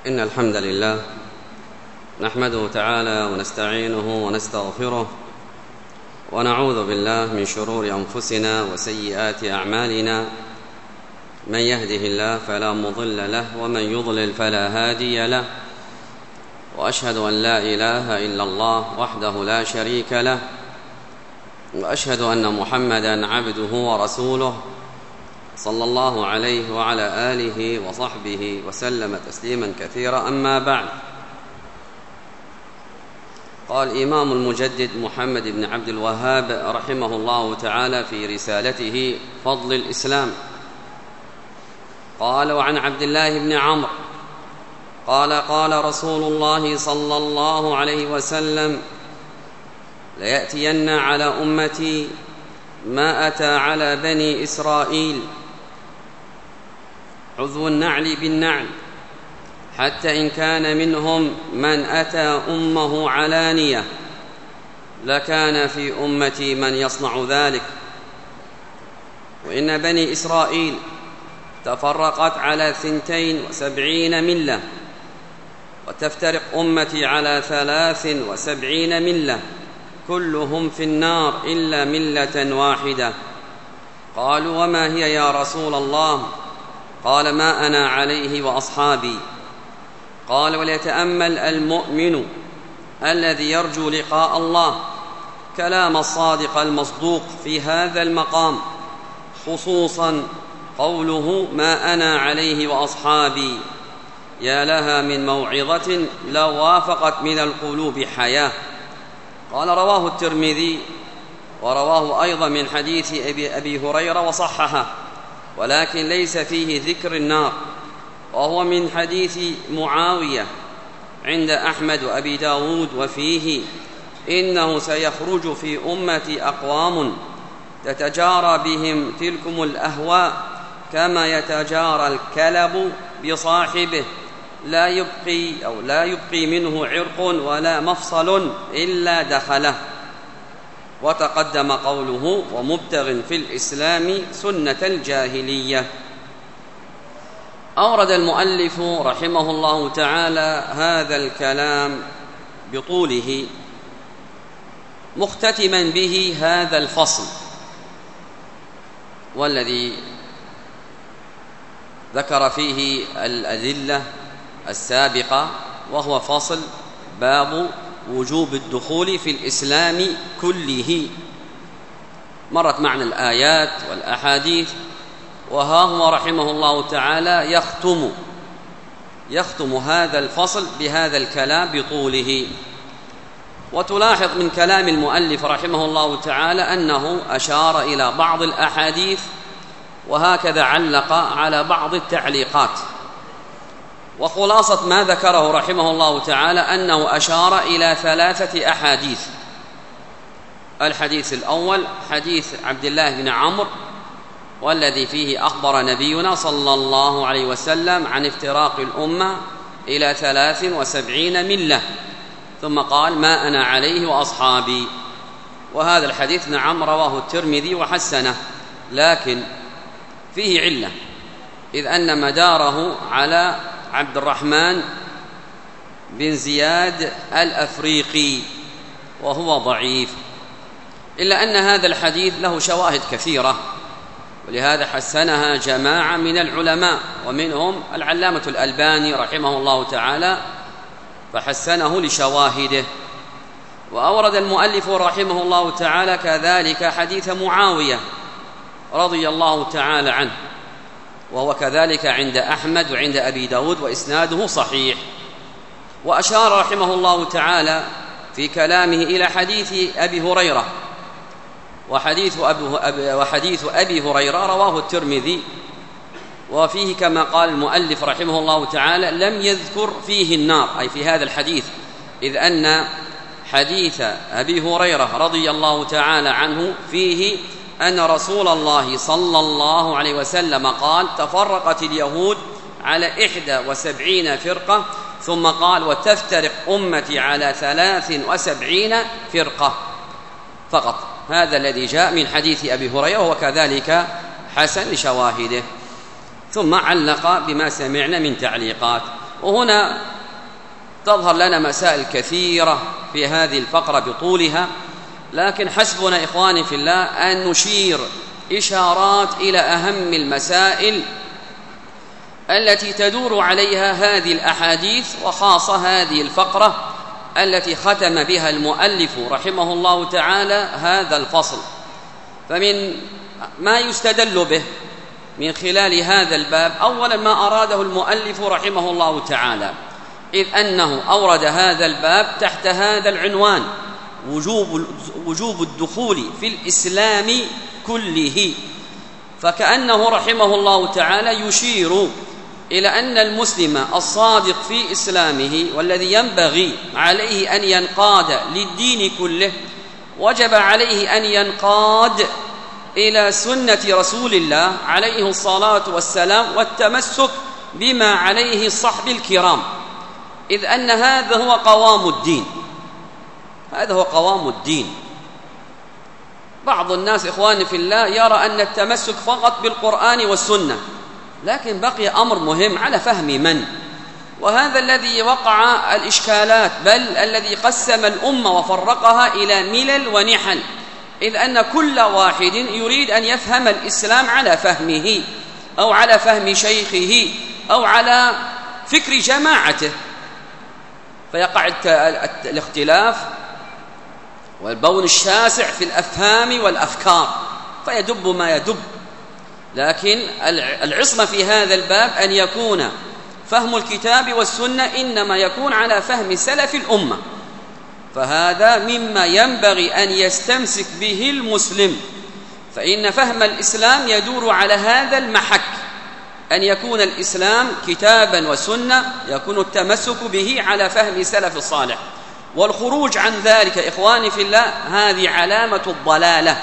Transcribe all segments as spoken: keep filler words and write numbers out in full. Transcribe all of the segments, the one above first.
إن الحمد لله نحمده تعالى ونستعينه ونستغفره ونعوذ بالله من شرور أنفسنا وسيئات أعمالنا. من يهده الله فلا مضل له ومن يضلل فلا هادي له، وأشهد أن لا إله إلا الله وحده لا شريك له، وأشهد أن محمدًا عبده ورسوله صلى الله عليه وعلى آله وصحبه وسلم تسليما كثيرا. أما بعد، قال الإمام المجدد محمد بن عبد الوهاب رحمه الله تعالى في رسالته فضل الإسلام، قال: وعن عبد الله بن عمرو قال: قال رسول الله صلى الله عليه وسلم: ليأتين على أمتي ما أتى على بني إسرائيل، عذو النعل بالنعل، حتى إن كان منهم من أتى أمه علانية لكان في أمتي من يصنع ذلك. وإن بني إسرائيل تفرقت على ثنتين وسبعين ملة، وتفترق أمتي على ثلاث وسبعين ملة، كلهم في النار إلا ملة واحدة. قالوا: وما هي يا رسول الله؟ قال: ما أنا عليه وأصحابي. قال: وليتأمل المؤمن الذي يرجو لقاء الله كلام الصادق المصدوق في هذا المقام، خصوصا قوله: ما أنا عليه وأصحابي. يا لها من موعظة لو وافقت من القلوب حياة. قال: رواه الترمذي، ورواه أيضا من حديث أبي, أبي هريرة وصححه، ولكن ليس فيه ذكر النار، وهو من حديث معاوية عند أحمد وأبي داود، وفيه: إنه سيخرج في أمتي أقوام تتجارى بهم تلكم الأهواء كما يتجارى الكلب بصاحبه، لا يبقي أو لا يبقي منه عرق ولا مفصل إلا دخله. وتقدم قوله: ومبتغ في الإسلام سنة الجاهلية. أورد المؤلف رحمه الله تعالى هذا الكلام بطوله، مختتما به هذا الفصل، والذي ذكر فيه الأدلة السابقة، وهو فصل باب وجوب الدخول في الإسلام كله. مرت معنا الآيات والأحاديث، وها هو رحمه الله تعالى يختم يختم هذا الفصل بهذا الكلام بطوله. وتلاحظ من كلام المؤلف رحمه الله تعالى أنه أشار إلى بعض الأحاديث، وهكذا علق على بعض التعليقات. وخلاصة ما ذكره رحمه الله تعالى أنه أشار إلى ثلاثة أحاديث. الحديث الأول حديث عبد الله بن عمرو، والذي فيه أخبر نبينا صلى الله عليه وسلم عن افتراق الأمة إلى ثلاث وسبعين ملة، ثم قال: ما أنا عليه وأصحابي. وهذا الحديث نعم رواه الترمذي وحسنه، لكن فيه علة، إذ أن مداره على عبد الرحمن بن زياد الأفريقي، وهو ضعيف، إلا أن هذا الحديث له شواهد كثيرة، ولهذا حسنها جماعة من العلماء، ومنهم العلامة الألباني رحمه الله تعالى، فحسنه لشواهده. وأورد المؤلف رحمه الله تعالى كذلك حديث معاوية رضي الله تعالى عنه، وهو كذلك عند أحمد وعند أبي داود، وإسناده صحيح. وأشار رحمه الله تعالى في كلامه إلى حديث أبي هريرة، وحديث أبي, وحديث أبي هريرة رواه الترمذي، وفيه كما قال المؤلف رحمه الله تعالى لم يذكر فيه النار، أي في هذا الحديث، إذ أن حديث أبي هريرة رضي الله تعالى عنه فيه أن رسول الله صلى الله عليه وسلم قال: تفرقت اليهود على إحدى وسبعين فرقة، ثم قال: وتفترق أمتي على ثلاث وسبعين فرقة فقط. هذا الذي جاء من حديث أبي هريرة، وكذلك حسن لشواهده. ثم علق بما سمعنا من تعليقات. وهنا تظهر لنا مسائل كثيرة في هذه الفقرة بطولها، لكن حسبنا إخواني في الله أن نشير إشارات إلى أهم المسائل التي تدور عليها هذه الأحاديث، وخاصة هذه الفقرة التي ختم بها المؤلف رحمه الله تعالى هذا الفصل. فمن ما يستدل به من خلال هذا الباب أولا ما أراده المؤلف رحمه الله تعالى، إذ أنه أورد هذا الباب تحت هذا العنوان: وجوب وجوب الدخول في الإسلام كله، فكأنه رحمه الله تعالى يشير إلى أن المسلم الصادق في إسلامه والذي ينبغي عليه أن ينقاد للدين كله وجب عليه أن ينقاد إلى سنة رسول الله عليه الصلاة والسلام والتمسك بما عليه الصحب الكرام، إذ أن هذا هو قوام الدين، هذا هو قوام الدين. بعض الناس إخواني في الله يرى أن التمسك فقط بالقرآن والسنة، لكن بقي أمر مهم على فهم من، وهذا الذي وقع الإشكالات، بل الذي قسم الأمة وفرقها إلى ملل ونحل، إذ أن كل واحد يريد أن يفهم الإسلام على فهمه أو على فهم شيخه أو على فكر جماعته، فيقع الاختلاف والبون الشاسع في الأفهام والأفكار، فيدب ما يدب. لكن العصمة في هذا الباب أن يكون فهم الكتاب والسنة إنما يكون على فهم سلف الأمة، فهذا مما ينبغي أن يستمسك به المسلم، فإن فهم الإسلام يدور على هذا المحك، أن يكون الإسلام كتابا وسنة يكون التمسك به على فهم سلف الصالح، والخروج عن ذلك إخواني في الله هذه علامة الضلالة،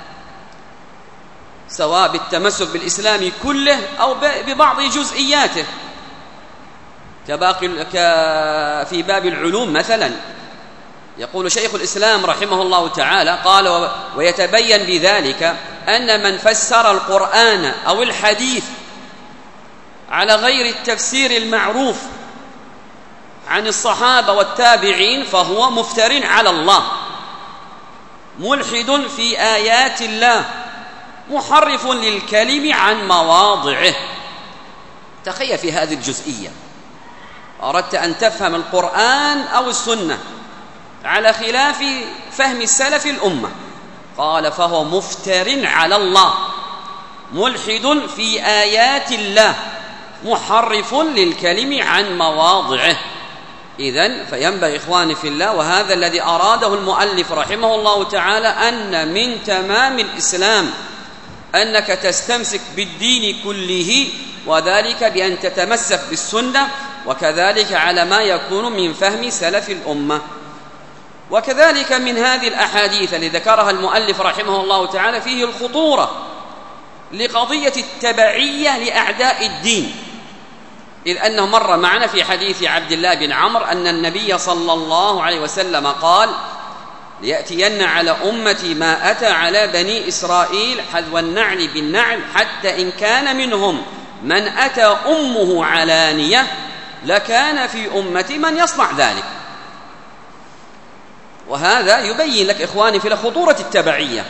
سواء بالتمسك بالإسلام كله أو ببعض جزئياته، كباقي في باب العلوم مثلا يقول شيخ الإسلام رحمه الله تعالى قال: ويتبين بذلك أن من فسر القرآن أو الحديث على غير التفسير المعروف عن الصحابة والتابعين فهو مفتر على الله، ملحد في آيات الله، محرف للكلم عن مواضعه. تخيل في هذه الجزئية، أردت أن تفهم القرآن أو السنة على خلاف فهم السلف الأمة، قال فهو مفتر على الله، ملحد في آيات الله، محرف للكلم عن مواضعه. إذن فينبغي إخواني في الله، وهذا الذي أراده المؤلف رحمه الله تعالى، أن من تمام الإسلام أنك تستمسك بالدين كله، وذلك بأن تتمسك بالسنة، وكذلك على ما يكون من فهم سلف الأمة. وكذلك من هذه الأحاديث التي ذكرها المؤلف رحمه الله تعالى فيه الخطورة لقضية التبعية لأعداء الدين، إذ أنه مر معنا في حديث عبد الله بن عمرو أن النبي صلى الله عليه وسلم قال: ليأتين على أمتي ما أتى على بني إسرائيل حذو النعل بالنعل، حتى إن كان منهم من أتى أمه علانية لكان في أمتي من يصنع ذلك. وهذا يبين لك إخواني في خطورة التبعية،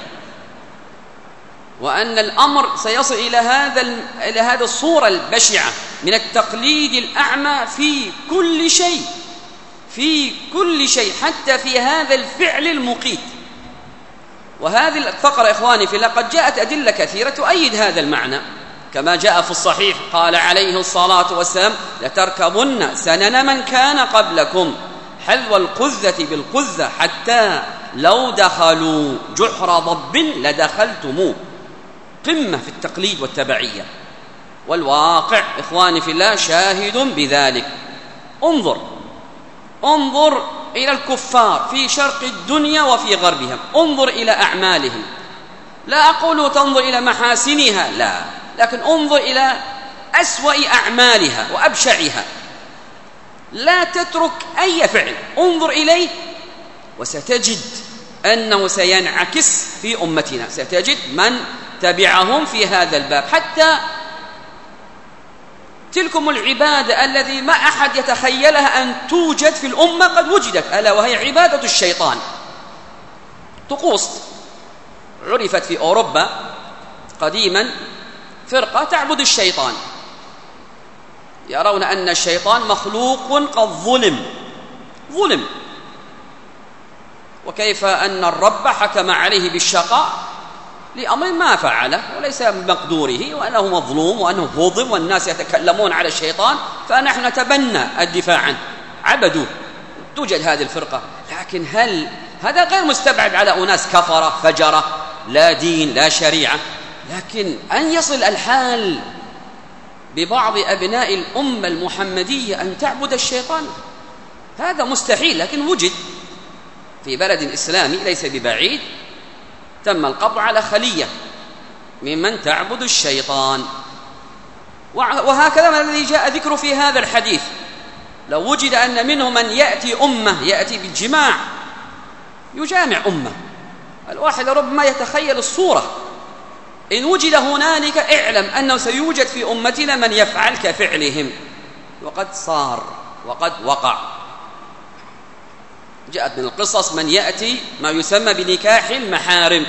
وأن الأمر سيصل إلى هذا إلى هذه الصورة البشعة من التقليد الأعمى في كل شيء، في كل شيء، حتى في هذا الفعل المقيت. وهذه الفقرة إخواني في الله قد جاءت أدلة كثيرة تؤيد هذا المعنى، كما جاء في الصحيح قال عليه الصلاة والسلام: لتركبن سنن من كان قبلكم حذو القذة بالقذة حتى لو دخلوا جحر ضب لدخلتموه. قمة في التقليد والتبعية، والواقع إخواني في الله شاهد بذلك. انظر انظر إلى الكفار في شرق الدنيا وفي غربها، انظر إلى أعمالهم، لا أقول تنظر إلى محاسنها، لا، لكن انظر إلى أسوأ أعمالها وأبشعها، لا تترك أي فعل، انظر إليه وستجد أنه سينعكس في أمتنا، ستجد من تبعهم في هذا الباب. حتى تلكم العبادة الذي ما أحد يتخيلها أن توجد في الأمة قد وجدت، ألا وهي عبادة الشيطان. طقوس عرفت في أوروبا قديما، فرقة تعبد الشيطان، يرون أن الشيطان مخلوق قد ظلم ظلم وكيف أن الرب حكم عليه بالشقاء لأمر ما فعله وليس بمقدوره، وأنه مظلوم وأنه هضم، والناس يتكلمون على الشيطان فنحن نتبنى الدفاع عنه. عبدوه، توجد هذه الفرقة. لكن هل هذا غير مستبعد على أناس كفرة فجرة لا دين لا شريعة، لكن أن يصل الحال ببعض أبناء الأمة المحمدية أن تعبد الشيطان هذا مستحيل. لكن وجد في بلد إسلامي ليس ببعيد تم القبض على خلية ممن تعبد الشيطان. وهكذا ما الذي جاء ذكره في هذا الحديث، لو وجد أن منهم من يأتي أمة يأتي بالجماع يجامع أمة، الواحد ربما يتخيل الصورة. إن وجد هنالك اعلم أنه سيوجد في أمتنا من يفعل كفعلهم، وقد صار وقد وقع. جاءت من القصص من يأتي ما يسمى بنكاح المحارم،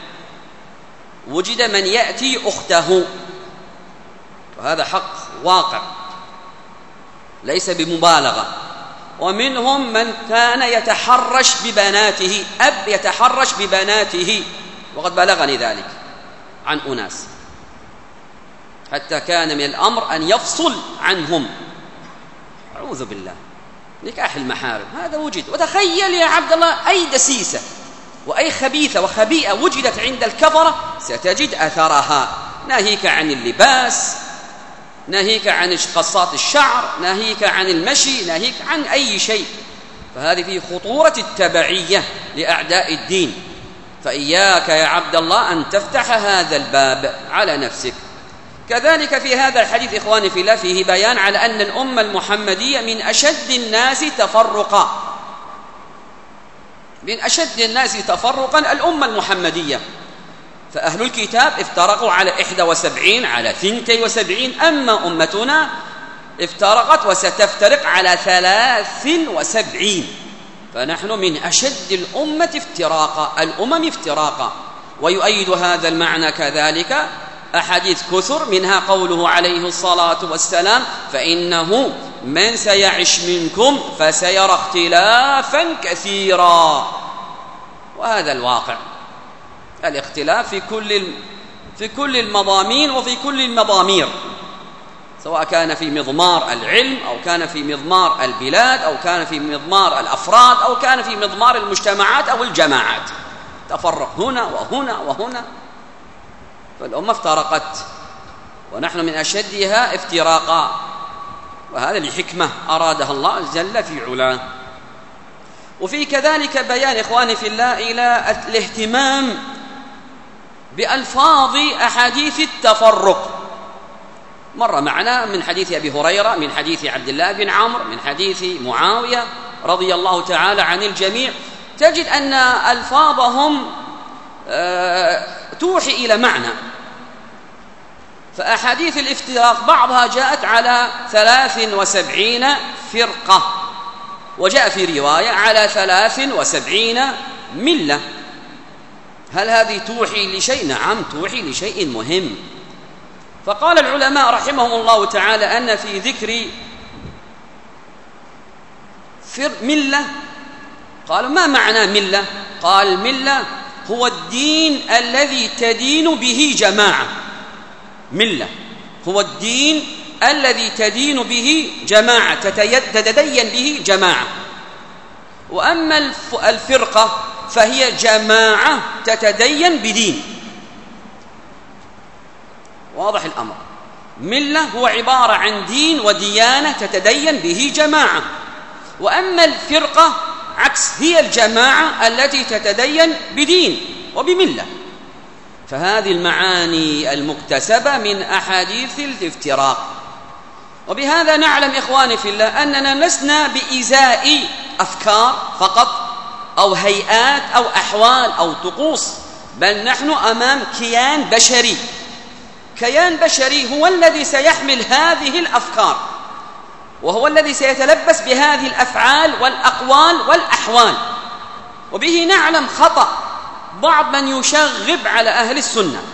وجد من يأتي أخته، وهذا حق واقع ليس بمبالغة. ومنهم من كان يتحرش ببناته، أب يتحرش ببناته، وقد بلغني ذلك عن أناس، حتى كان من الأمر أن يفصل عنهم. أعوذ بالله، نكاح المحارم هذا وجد. وتخيل يا عبد الله أي دسيسة وأي خبيثة وخبيئة وجدت عند الكفرة ستجد أثرها، ناهيك عن اللباس، ناهيك عن قصات الشعر، ناهيك عن المشي، ناهيك عن أي شيء. فهذه فيه خطورة التبعية لأعداء الدين، فإياك يا عبد الله أن تفتح هذا الباب على نفسك. كذلك في هذا الحديث إخواني في الله فيه بيان على أن الأمة المحمدية من أشد الناس تفرقا، من أشد الناس تفرقا الأمة المحمدية. فأهل الكتاب افترقوا على إحدى وسبعين على ثنتي وسبعين، أما أمتنا افترقت وستفترق على ثلاث وسبعين، فنحن من أشد الأمة افتراقا، الأمم افتراقا. ويؤيد هذا المعنى كذلك أحاديث كثر، منها قوله عليه الصلاة والسلام: فإنه من سيعش منكم فسيرى اختلافا كثيرا. وهذا الواقع، الاختلاف في كل في كل المضامين وفي كل المضامير، سواء كان في مضمار العلم أو كان في مضمار البلاد أو كان في مضمار الأفراد أو كان في مضمار المجتمعات أو الجماعات. تفرق هنا وهنا وهنا، فالأمة افترقت ونحن من أشدها افتراقا، وهذا لحكمة أرادها الله جل في علاه. وفي كذلك بيان إخواني في الله إلى الاهتمام بألفاظ أحاديث التفرق. مر معنا من حديث أبي هريرة، من حديث عبد الله بن عمرو، من حديث معاوية رضي الله تعالى عن الجميع، تجد أن ألفاظهم توحي إلى معنى. فأحاديث الافتراق بعضها جاءت على ثلاث وسبعين فرقة، وجاء في رواية على ثلاث وسبعين ملة. هل هذه توحي لشيء؟ نعم، توحي لشيء مهم. فقال العلماء رحمهم الله تعالى أن في ذكر ملة، قالوا ما معنى ملة؟ قال ملة هو الدين الذي تدين به جماعة. ملة هو الدين الذي تدين به جماعة، تتدين به جماعة. وأما الفرقة فهي جماعة تتدين بدين. واضح الأمر؟ ملة هو عبارة عن دين وديانة تتدين به جماعة، وأما الفرقة عكس، هي الجماعة التي تتدين بدين وبملة. فهذه المعاني المكتسبة من أحاديث الافتراق. وبهذا نعلم إخواني في الله أننا لسنا بإزاء أفكار فقط أو هيئات أو أحوال أو طقوس، بل نحن أمام كيان بشري كيان بشري هو الذي سيحمل هذه الأفكار، وهو الذي سيتلبس بهذه الأفعال والأقوال والأحوال. وبه نعلم خطأ بعض من يشغب على أهل السنة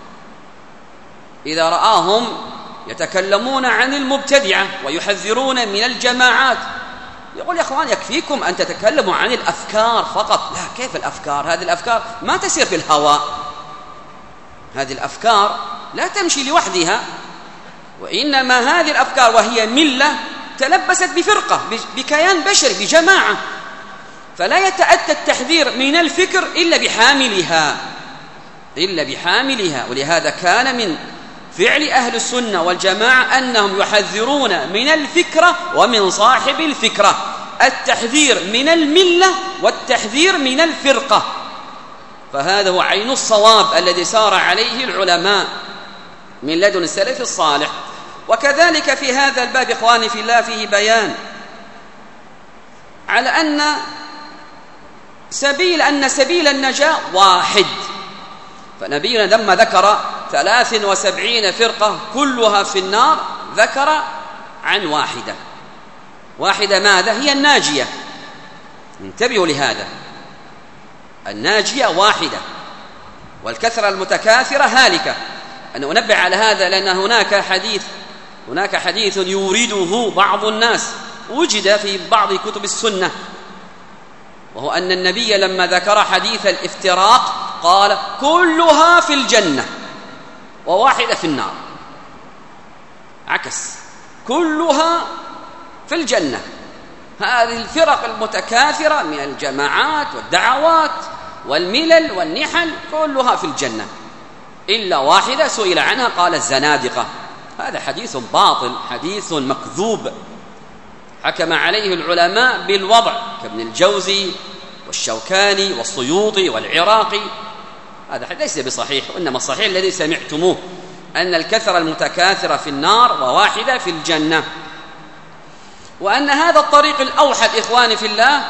إذا رآهم يتكلمون عن المبتدعة ويحذرون من الجماعات، يقول يا أخوان يكفيكم أن تتكلموا عن الأفكار فقط. لا، كيف الأفكار؟ هذه الأفكار ما تسير في الهواء، هذه الأفكار لا تمشي لوحدها، وإنما هذه الأفكار وهي ملة تلبست بفرقة، بكيان بشري، بجماعة، فلا يتأتى التحذير من الفكر إلا بحاملها إلا بحاملها. ولهذا كان من فعل أهل السنة والجماعة أنهم يحذرون من الفكرة ومن صاحب الفكرة، التحذير من الملة والتحذير من الفرقة، فهذا هو عين الصواب الذي سار عليه العلماء من لدن السلف الصالح. وكذلك في هذا الباب إخواني في الله فيه بيان على أن سبيل أن سبيل النجاة واحد. فنبينا لما ذكر ثلاث وسبعين فرقة كلها في النار ذكر عن واحدة. واحدة ماذا؟ هي الناجية. انتبهوا لهذا، الناجية واحدة، والكثرة المتكاثرة هالكة. أنا أنبه على هذا لأن هناك حديث هناك حديث يورده بعض الناس وجد في بعض كتب السنة، وهو أن النبي لما ذكر حديث الافتراق قال كلها في الجنة وواحدة في النار، عكس، كلها في الجنة. هذه الفرق المتكاثرة من الجماعات والدعوات والملل والنحل كلها في الجنة إلا واحدة سئل عنها قال الزنادقة. هذا حديث باطل، حديث مكذوب، حكم عليه العلماء بالوضع كابن الجوزي والشوكاني والسيوطي والعراقي. هذا ليس بصحيح، وإنما الصحيح الذي سمعتموه أن الكثرة المتكاثرة في النار وواحدة في الجنة، وأن هذا الطريق الأوحد إخواني في الله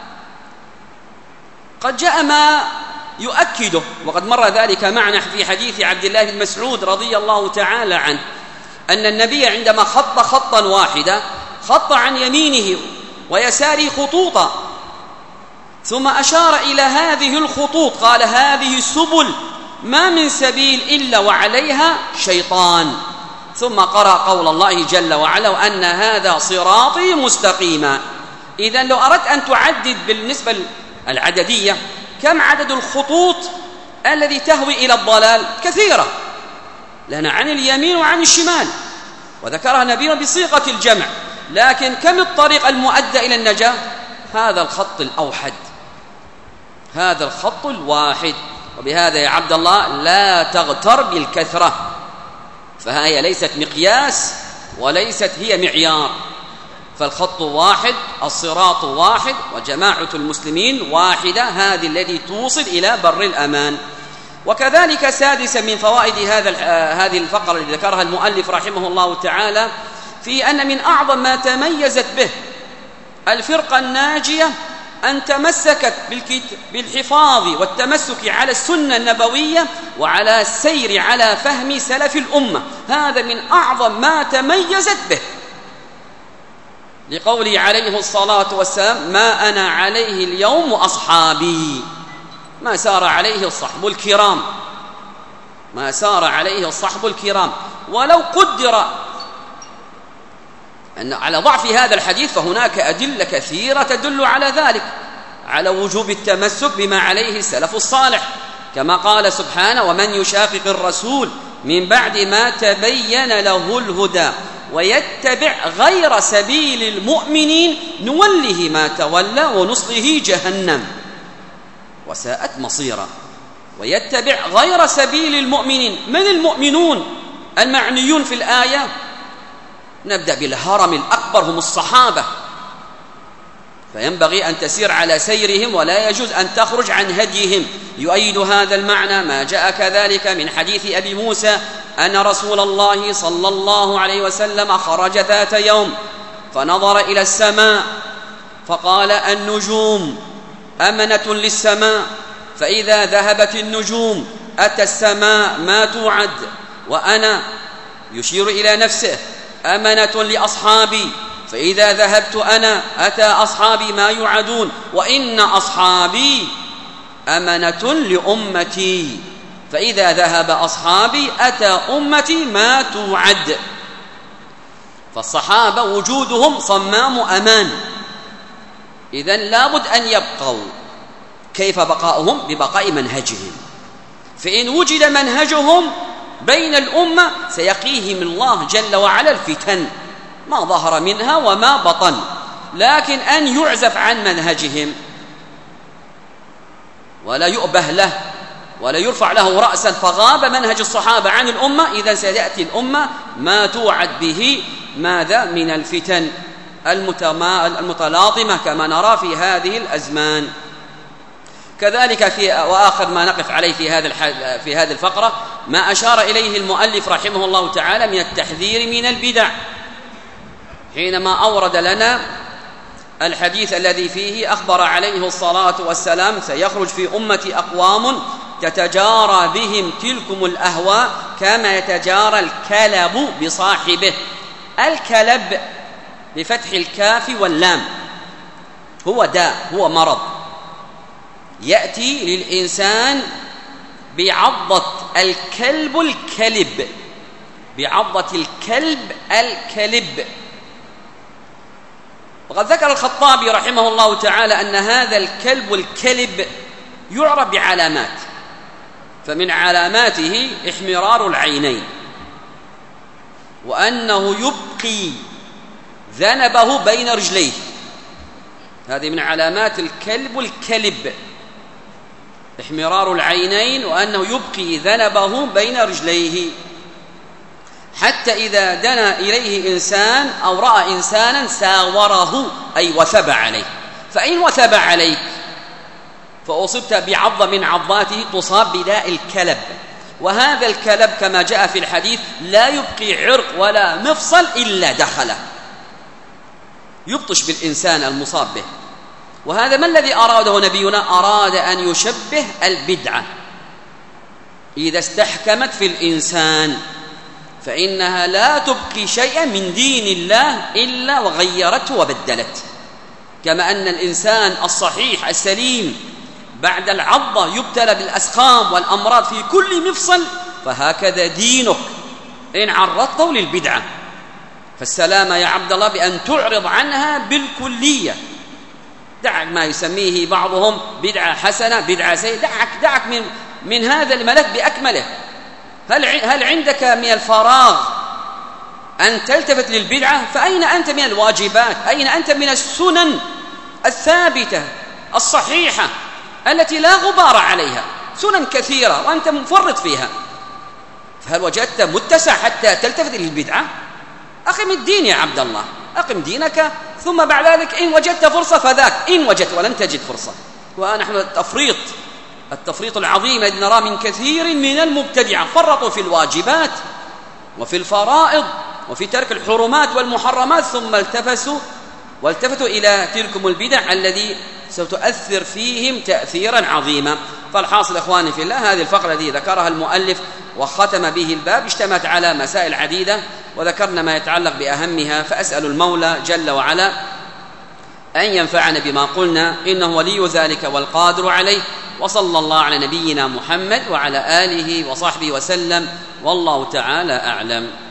قد جاء ما يؤكده، وقد مر ذلك معنا في حديث عبد الله بن مسعود رضي الله تعالى عنه أن النبي عندما خط خطا واحدا خط عن يمينه ويساره خطوطا، ثم أشار إلى هذه الخطوط قال هذه السبل ما من سبيل إلا وعليها شيطان، ثم قرأ قول الله جل وعلا وأن هذا صراطي مستقيما. إذن لو أردت أن تعدد بالنسبة العددية كم عدد الخطوط الذي تهوي إلى الضلال؟ كثيرة، لأن عن اليمين وعن الشمال، وذكرها نبينا بصيغة الجمع، لكن كم الطريق المؤدى إلى النجاة؟ هذا الخط الأوحد، هذا الخط الواحد. وبهذا يا عبد الله لا تغتر بالكثرة، فهي ليست مقياس وليست هي معيار، فالخط واحد، الصراط واحد، وجماعة المسلمين واحدة، هذه التي توصل إلى بر الأمان. وكذلك سادسا من فوائد هذا هذه الفقرة التي ذكرها المؤلف رحمه الله تعالى في أن من أعظم ما تميزت به الفرقة الناجية أن تمسكت بالحفاظ والتمسك على السنة النبوية وعلى السير على فهم سلف الأمة، هذا من أعظم ما تميزت به، لقوله عليه الصلاة والسلام ما أنا عليه اليوم وأصحابي، ما سار عليه الصحب الكرام، ما سار عليه الصحب الكرام. ولو قدر أن على ضعف هذا الحديث فهناك أدلة كثيرة تدل على ذلك، على وجوب التمسك بما عليه السلف الصالح، كما قال سبحانه ومن يشاقق الرسول من بعد ما تبين له الهدى ويتبع غير سبيل المؤمنين نوله ما تولى ونصله جهنم وساءت مصيرا. ويتبع غير سبيل المؤمنين، من المؤمنون المعنيون في الآية؟ نبدأ بالهرم الأكبر هم الصحابة، فينبغي أن تسير على سيرهم ولا يجوز أن تخرج عن هديهم. يؤيد هذا المعنى ما جاء كذلك من حديث أبي موسى أن رسول الله صلى الله عليه وسلم خرج ذات يوم فنظر إلى السماء فقال النجوم أمنة للسماء، فإذا ذهبت النجوم أتى السماء ما توعد، وأنا يشير إلى نفسه أمنة لأصحابي، فإذا ذهبت أنا أتى أصحابي ما يوعدون، وإن أصحابي أمنة لأمتي، فإذا ذهب أصحابي أتى أمتي ما توعد. فالصحابة وجودهم صمام أمان، إذن لابد أن يبقوا. كيف بقاؤهم؟ ببقاء منهجهم، فإن وجد منهجهم بين الأمة سيقيهم الله جل وعلا الفتن ما ظهر منها وما بطن. لكن أن يعزف عن منهجهم ولا يؤبه له ولا يرفع له رأسا فغاب منهج الصحابة عن الأمة، إذن سيأتي الأمة ما توعد به ماذا من الفتن المتلاطمة كما نرى في هذه الأزمان. كذلك في وآخر ما نقف عليه في هذا في هذه الفقرة ما أشار إليه المؤلف رحمه الله تعالى من التحذير من البدع، حينما أورد لنا الحديث الذي فيه أخبر عليه الصلاة والسلام سيخرج في أمتي أقوام تتجارى بهم تلكم الأهواء كما يتجارى الكلب بصاحبه. الكلب بفتح الكاف واللام هو داء، هو مرض يأتي للإنسان بعضة الكلب الكلب، بعضة الكلب الكلب. وقد ذكر الخطابي رحمه الله تعالى أن هذا الكلب الكلب يعرف بعلامات، فمن علاماته احمرار العينين، وأنه يبقي ذنبه بين رجليه، هذه من علامات الكلب الكلب، احمرار العينين وأنه يبقي ذنبه بين رجليه، حتى إذا دنا إليه إنسان أو رأى إنسانا ساوره أي وثب عليه. فإن وثب عليك فأصبت بعض من عضاته تصاب بداء الكلب، وهذا الكلب كما جاء في الحديث لا يبقي عرق ولا مفصل إلا دخله، يبطش بالإنسان المصاب به. وهذا ما الذي أراده نبينا؟ أراد أن يشبه البدعة إذا استحكمت في الإنسان فإنها لا تبقي شيئا من دين الله إلا وغيرته وبدلت، كما أن الإنسان الصحيح السليم بعد العضة يبتلى بالأسقام والأمراض في كل مفصل، فهكذا دينك إن عرضته للبدعة فالسلام يا عبد الله بأن تعرض عنها بالكلية. دعك ما يسميه بعضهم بدعة حسنة بدعة سيئة، دعك دعك من من هذا الملف بأكمله. هل هل عندك من الفراغ أن تلتفت للبدعة؟ فأين أنت من الواجبات؟ أين أنت من السنن الثابتة الصحيحة التي لا غبار عليها؟ سنن كثيرة وأنت مفرط فيها، فهل وجدت متسع حتى تلتفت للبدعة؟ أقم الدين يا عبد الله، أقم دينك، ثم بعد ذلك إن وجدت فرصة فذاك، إن وجدت ولم تجد فرصة. ونحن التفريط التفريط العظيم الذي نرى من كثير من المبتدعة، فرطوا في الواجبات وفي الفرائض وفي ترك الحرمات والمحرمات، ثم التفسوا والتفتوا إلى تلكم البدع الذي ستؤثر فيهم تأثيرا عظيما. فالحاصل إخواني في الله، هذه الفقرة التي ذكرها المؤلف وختم به الباب اشتملت على مسائل عديدة، وذكرنا ما يتعلق بأهمها، فأسأل المولى جل وعلا أن ينفعنا بما قلنا، إنه ولي ذلك والقادر عليه. وصلى الله على نبينا محمد وعلى آله وصحبه وسلم، والله تعالى أعلم.